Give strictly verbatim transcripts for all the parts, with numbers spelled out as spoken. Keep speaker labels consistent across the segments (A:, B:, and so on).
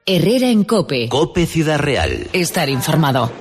A: Herrera en COPE.
B: COPE Ciudad Real.
A: Estar informado.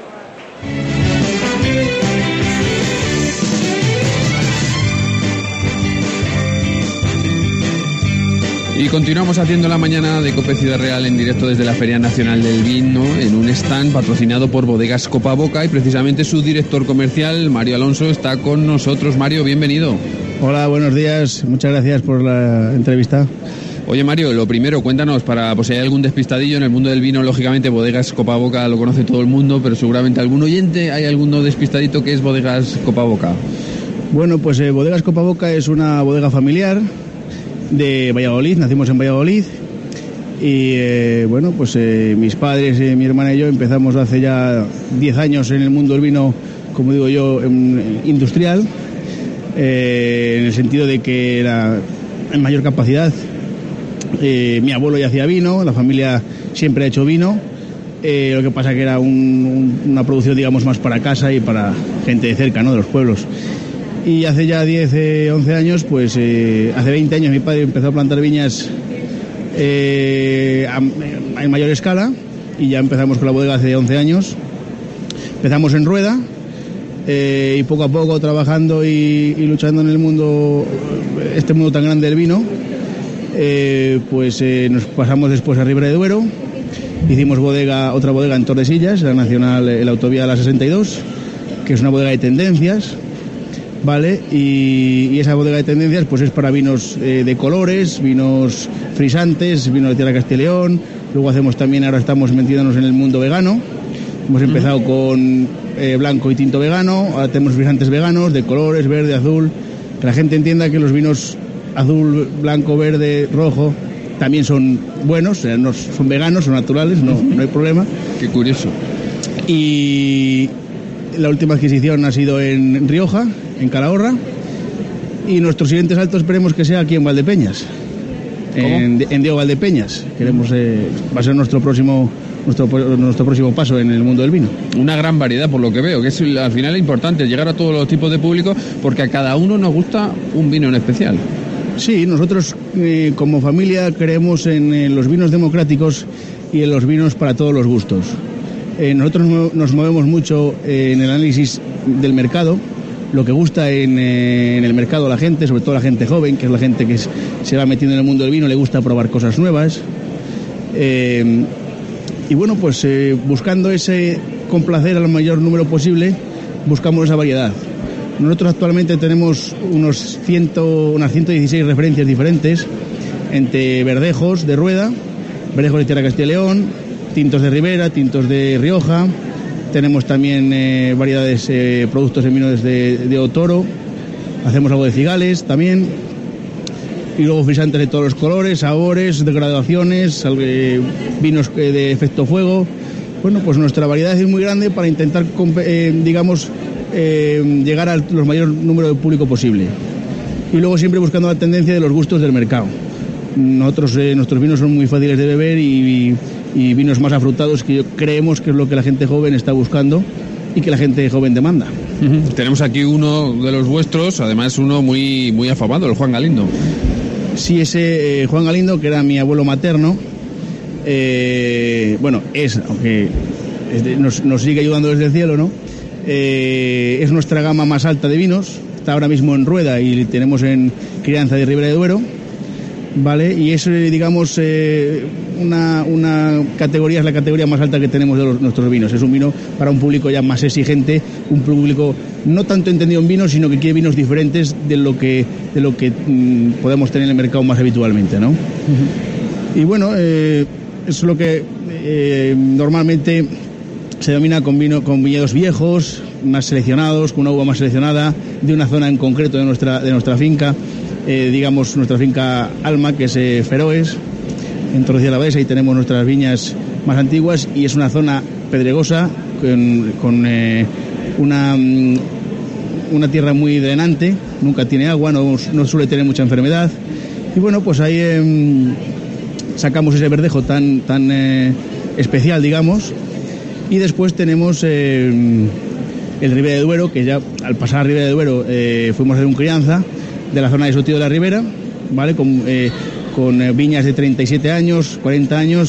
C: Y continuamos haciendo la mañana de COPE Ciudad Real en directo desde la Feria Nacional del Vino, en un stand patrocinado por Bodegas Copa Boca, y precisamente su director comercial, Mario Alonso, está con nosotros. Mario, bienvenido.
D: Hola, buenos días, muchas gracias por la entrevista.
C: Oye, Mario, lo primero, cuéntanos, para pues si hay algún despistadillo en el mundo del vino, lógicamente Bodegas Copa Boca lo conoce todo el mundo, pero seguramente algún oyente, hay alguno despistadito que es Bodegas Copa Boca.
D: Bueno, pues eh, Bodegas Copa Boca es una bodega familiar de Valladolid, nacimos en Valladolid y eh, bueno, pues eh, mis padres, eh, mi hermana y yo empezamos hace ya diez años en el mundo del vino, como digo yo, en, industrial, eh, en el sentido de que era en mayor capacidad. Eh, mi abuelo ya hacía vino, la familia siempre ha hecho vino, eh, lo que pasa que era un, un, una producción, digamos, más para casa y para gente de cerca, ¿no?, de los pueblos. Y hace ya diez, once años, pues eh, hace veinte años mi padre empezó a plantar viñas eh, a, en mayor escala, y ya empezamos con la bodega hace once años. Empezamos en Rueda eh, y poco a poco trabajando y, y luchando en el mundo, este mundo tan grande del vino. Eh, pues eh, nos pasamos después a Ribera de Duero, hicimos bodega, otra bodega en Tordesillas, la Nacional, la autovía La sesenta y dos, que es una bodega de tendencias, ¿vale? Y, y esa bodega de tendencias pues es para vinos eh, de colores, vinos frisantes, vinos de Tierra Castilla y León. Luego hacemos también, ahora estamos metiéndonos en el mundo vegano. Hemos empezado uh-huh. con eh, blanco y tinto vegano, ahora tenemos frisantes veganos de colores, verde, azul, que la gente entienda que los vinos azul, blanco, verde, rojo también son buenos, o sea, no son veganos, son naturales, no, no hay problema.
C: Qué curioso.
D: Y la última adquisición ha sido en Rioja, en Calahorra, y nuestro siguiente salto esperemos que sea aquí en Valdepeñas, en, en Diego Valdepeñas. Queremos, eh, va a ser nuestro próximo nuestro nuestro próximo paso en el mundo del vino.
C: Una gran variedad, por lo que veo, que es al final importante llegar a todos los tipos de público, porque a cada uno nos gusta un vino en especial.
D: Sí, nosotros eh, como familia creemos en, en los vinos democráticos y en los vinos para todos los gustos. Eh, nosotros nos movemos mucho eh, en el análisis del mercado, lo que gusta en, eh, en el mercado a la gente, sobre todo la gente joven, que es la gente que es, se va metiendo en el mundo del vino, le gusta probar cosas nuevas. Eh, y bueno, pues eh, buscando ese complacer al mayor número posible, buscamos esa variedad. Nosotros actualmente tenemos unos cien, unas ciento dieciséis referencias diferentes, entre verdejos de Rueda, verdejos de Tierra Castilla y León, tintos de Ribera, tintos de Rioja. Tenemos también eh, variedades, eh, productos en vinos de, de Otoro. Hacemos algo de cigales también. Y luego frisantes de todos los colores, sabores, degradaciones, eh, vinos de efecto fuego. Bueno, pues nuestra variedad es muy grande para intentar, eh, digamos, Eh, llegar al los mayor número de público posible, y luego siempre buscando la tendencia de los gustos del mercado. Nosotros eh, nuestros vinos son muy fáciles de beber y, y, y vinos más afrutados, que creemos que es lo que la gente joven está buscando y que la gente joven demanda.
C: Uh-huh. Tenemos aquí uno de los vuestros, además uno muy muy afamado, el Juan Galindo.
D: Sí, ese eh, Juan Galindo, que era mi abuelo materno, eh, bueno, es, aunque es de, nos, nos sigue ayudando desde el cielo, ¿no? Eh, es nuestra gama más alta de vinos, está ahora mismo en Rueda y tenemos en crianza de Ribera de Duero, ¿vale? Y es, digamos, eh, una, una categoría, es la categoría más alta que tenemos de los, nuestros vinos. Es un vino para un público ya más exigente, un público no tanto entendido en vinos, sino que quiere vinos diferentes de lo que, de lo que mmm, podemos tener en el mercado más habitualmente, ¿no? Uh-huh. Y bueno, eh, es lo que eh, normalmente se denomina con vino, con viñedos viejos, más seleccionados, con una uva más seleccionada, de una zona en concreto de nuestra, de nuestra finca, eh, digamos nuestra finca Alma, que es eh, Feroes, en Torrecilla la Besa, y tenemos nuestras viñas más antiguas, y es una zona pedregosa, con, con eh, una, una tierra muy drenante, nunca tiene agua, no, no suele tener mucha enfermedad, y bueno, pues ahí eh, sacamos ese verdejo tan, tan eh, especial, digamos. Y después tenemos eh, el Ribera de Duero, que ya al pasar a Ribera de Duero eh, fuimos a hacer un crianza de la zona de Sotillo de la Ribera, ¿vale? Con, eh, con eh, viñas de treinta y siete años, cuarenta años,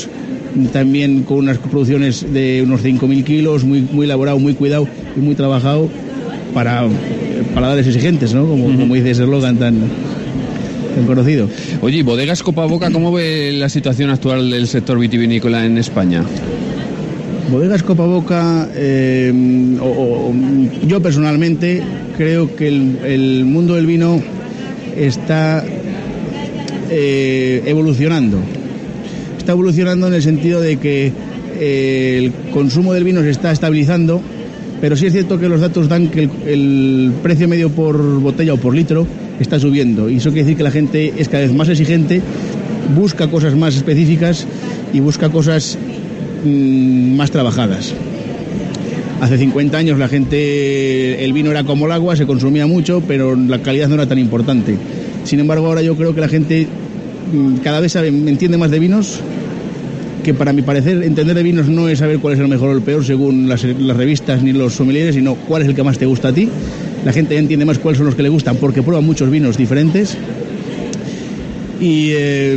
D: también con unas producciones de unos cinco mil kilos, muy, muy elaborado, muy cuidado y muy trabajado para paladares exigentes, ¿no? Como, uh-huh. como dice ese eslogan tan, tan conocido.
C: Oye, ¿y Bodegas Copaboca cómo ve la situación actual del sector vitivinícola en España?
D: Bodegas Copaboca, eh, o, o, yo personalmente creo que el, el mundo del vino está eh, evolucionando. Está evolucionando en el sentido de que eh, el consumo del vino se está estabilizando, pero sí es cierto que los datos dan que el, el precio medio por botella o por litro está subiendo, y eso quiere decir que la gente es cada vez más exigente, busca cosas más específicas y busca cosas mmm, más trabajadas. Hace cincuenta años la gente, el vino era como el agua, se consumía mucho, pero la calidad no era tan importante. Sin embargo, ahora yo creo que la gente mmm, cada vez sabe, entiende más de vinos, que para mi parecer entender de vinos no es saber cuál es el mejor o el peor según las, las revistas ni los sommeliers, sino cuál es el que más te gusta a ti. La gente ya entiende más cuáles son los que le gustan porque prueba muchos vinos diferentes y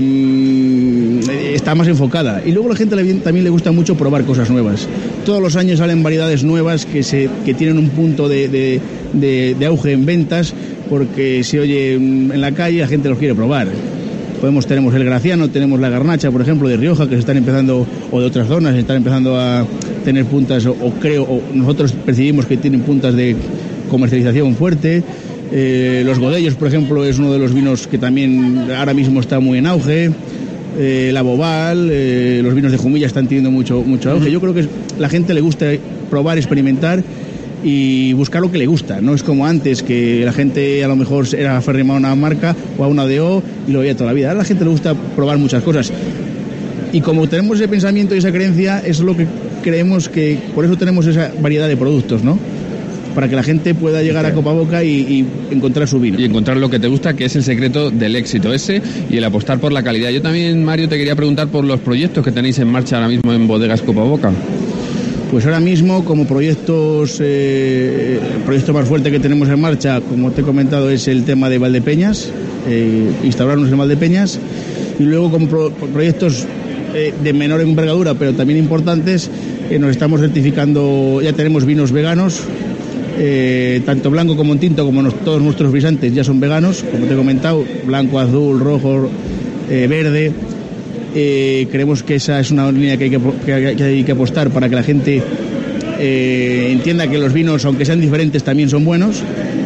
D: eh, está más enfocada. Y luego a la gente le, también le gusta mucho probar cosas nuevas. Todos los años salen variedades nuevas que, se, que tienen un punto de, de, de, de auge en ventas porque se oye en la calle, la gente los quiere probar. Podemos, tenemos el Graciano, tenemos la Garnacha, por ejemplo, de Rioja, que se están empezando, o de otras zonas, se están empezando a tener puntas, o, o creo, o nosotros percibimos que tienen puntas de comercialización fuerte. Eh, los Godellos, por ejemplo, es uno de los vinos que también ahora mismo está muy en auge. Eh, la Bobal, eh, los vinos de Jumilla están teniendo mucho, mucho auge. Yo creo que la gente le gusta probar, experimentar y buscar lo que le gusta. No es como antes, que la gente a lo mejor era aferrimada a una marca o a una D O y lo veía toda la vida. Ahora a la gente le gusta probar muchas cosas. Y como tenemos ese pensamiento y esa creencia, es lo que creemos que... Por eso tenemos esa variedad de productos, ¿no? Para que la gente pueda llegar a Copaboca y, y encontrar su vino.
C: Y encontrar lo que te gusta, que es el secreto del éxito ese, y el apostar por la calidad. Yo también, Mario, te quería preguntar por los proyectos que tenéis en marcha ahora mismo en Bodegas Copaboca.
D: Pues ahora mismo, como proyectos, eh, el proyecto más fuerte que tenemos en marcha, como te he comentado, es el tema de Valdepeñas, eh, instalarnos en Valdepeñas, y luego como pro, proyectos eh, de menor envergadura, pero también importantes, eh, nos estamos certificando, ya tenemos vinos veganos, eh, tanto blanco como en tinto, como nos, todos nuestros frisantes ya son veganos, como te he comentado, blanco, azul, rojo, eh, verde. Eh, creemos que esa es una línea que hay que, que, que, hay que apostar para que la gente eh, entienda que los vinos, aunque sean diferentes, también son buenos.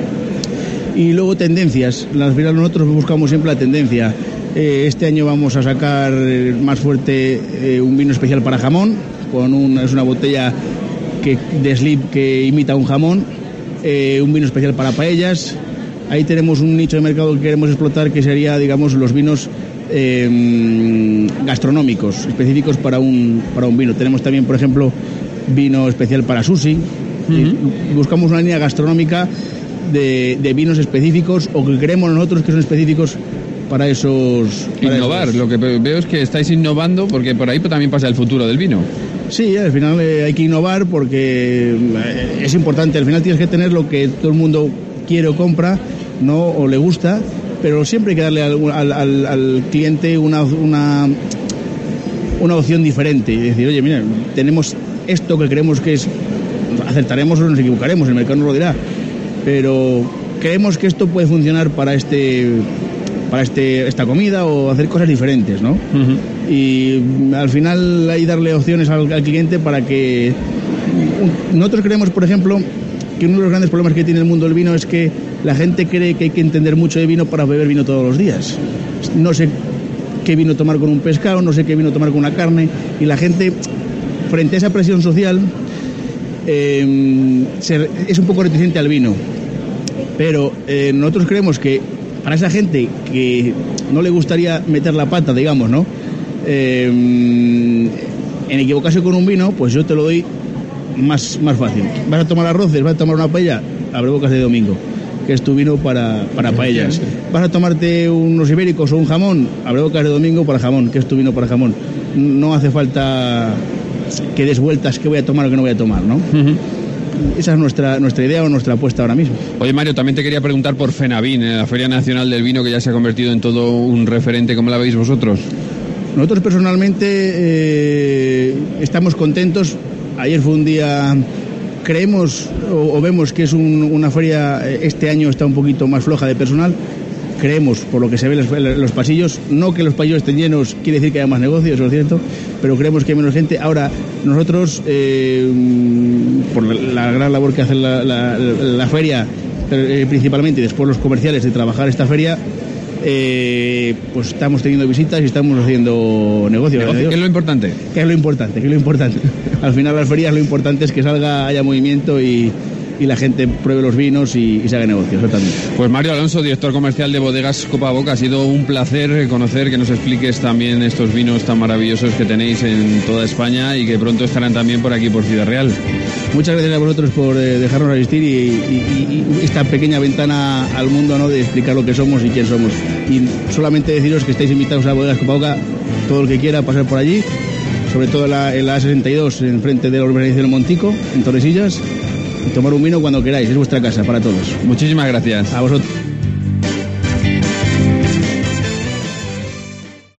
D: Y luego tendencias. Al final nosotros buscamos siempre la tendencia. Eh, este año vamos a sacar más fuerte eh, un vino especial para jamón, con una, es una botella que, de slip que imita un jamón, eh, un vino especial para paellas. Ahí tenemos un nicho de mercado que queremos explotar, que sería, digamos, los vinos Eh, gastronómicos específicos para un para un vino. Tenemos también, por ejemplo, vino especial para sushi. Uh-huh. Buscamos una línea gastronómica de, de vinos específicos, o que creemos nosotros que son específicos para esos para
C: innovar. Esos. Lo que veo es que estáis innovando, porque por ahí también pasa el futuro del vino.
D: Sí, al final eh, hay que innovar porque eh, es importante. Al final tienes que tener lo que todo el mundo quiere o compra, no, o le gusta, pero siempre hay que darle al, al, al, al cliente una, una, una opción diferente y decir, oye, mira, tenemos esto que creemos que es, acertaremos o nos equivocaremos, el mercado nos lo dirá, pero creemos que esto puede funcionar para este para este esta comida, o hacer cosas diferentes, ¿no? Uh-huh. Y al final hay darle opciones al, al cliente para que... Nosotros creemos, por ejemplo, que uno de los grandes problemas que tiene el mundo del vino es que la gente cree que hay que entender mucho de vino para beber vino todos los días. No sé qué vino tomar con un pescado, no sé qué vino tomar con una carne, y la gente, frente a esa presión social, eh, se, es un poco reticente al vino. Pero eh, nosotros creemos que para esa gente que no le gustaría meter la pata, digamos, ¿no? Eh, en equivocarse con un vino, pues yo te lo doy más, más fácil. Vas a tomar arroces, vas a tomar una paella, abre bocas de domingo, que es tu vino para, para paellas. Vas a tomarte unos ibéricos o un jamón, abre bocas de domingo para jamón, que es tu vino para jamón. No hace falta que des vueltas qué voy a tomar o qué no voy a tomar, ¿no? Uh-huh. Esa es nuestra nuestra idea o nuestra apuesta ahora mismo.
C: Oye, Mario, también te quería preguntar por FENAVIN, la Feria Nacional del Vino, que ya se ha convertido en todo un referente. ¿Cómo la veis vosotros?
D: Nosotros personalmente eh, estamos contentos. Ayer fue un día, creemos o, o vemos que es un, una feria, este año está un poquito más floja de personal. Creemos, por lo que se ve en los, los pasillos, no que los pasillos estén llenos quiere decir que haya más negocios, eso es cierto, pero creemos que hay menos gente. Ahora, nosotros, eh, por la gran labor que hace la, la, la feria, eh, principalmente, y después los comerciales de trabajar esta feria, eh, pues estamos teniendo visitas y estamos haciendo negocios.
C: ¿Negocio? ¿Qué es lo importante?
D: ¿Qué es lo importante? ¿Qué es lo importante? Al final las ferias lo importante es que salga, haya movimiento y... y la gente pruebe los vinos y, y se haga negocio, eso también.
C: Pues Mario Alonso, director comercial de Bodegas Copaboca, ha sido un placer conocer, que nos expliques también estos vinos tan maravillosos que tenéis en toda España y que pronto estarán también por aquí, por Ciudad Real.
D: Muchas gracias a vosotros por eh, dejarnos asistir y, y, y esta pequeña ventana al mundo, ¿no?, de explicar lo que somos y quién somos. Y solamente deciros que estáis invitados a Bodegas Copaboca, todo el que quiera pasar por allí, sobre todo en la, en la A sesenta y dos, en frente de la urbanización Montico, en Tordesillas. Tomar un vino cuando queráis, es vuestra casa para todos.
C: Muchísimas gracias.
D: A vosotros.